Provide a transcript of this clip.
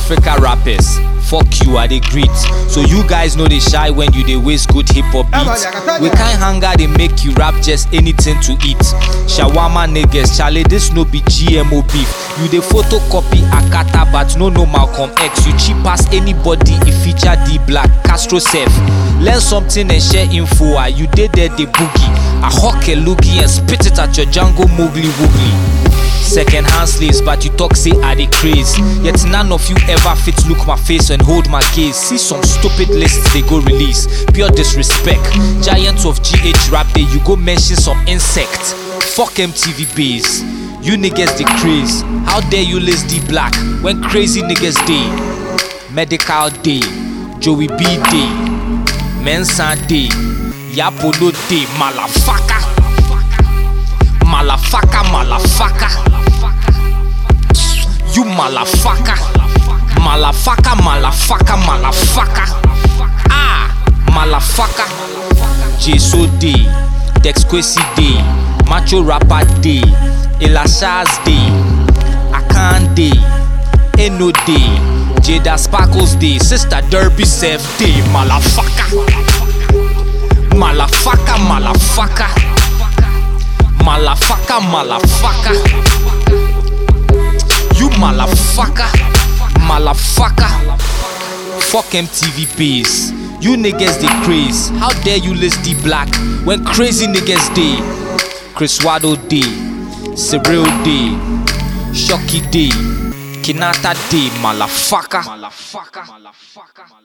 Africa rappers, fuck you, I dey greet. So you guys know they shy when you dey waste good hip hop beats. We can't hang out, they make you rap just anything to eat. Shawarma niggas, Charlie, this no be GMO beef. You dey photocopy Akata, but no Malcolm X. You cheap pass anybody if feature D Black, Castro Sef. Learn something and share info. You did there the boogie. I hawk a loogie and spit it at your Django Mowgli Woogly. Second hand slaves, but you talk say I dey craze. Yet none of you ever fit look my face and hold my gaze. See some stupid lists they go release. Pure disrespect. Giants of GH rap day, you go mention some insect. Fuck MTV base. You niggas dey craze. How dare you list D Black when crazy niggas day? Medical day, Joey B day, Mensa day, Yapolo day, malafaka. Malafaka, malafaka. You malafaka. Malafaka, malafaka, malafaka. Ah, malafaka. Jeso day, Dex Kwesi day, Macho Rapper day, Elashaz day, Akan day, Eno day, Jada Sparkles day, Sister Derby Sef day, malafaka. Malafaka, malafaka. Malafaka, malafaka. You malafaka. Malafaka. Fuck MTV base. You niggas they craze. How dare you list D Black when crazy niggas day? Chris Wado day, Cyril day, Shocky day, Kinata day, malafaka.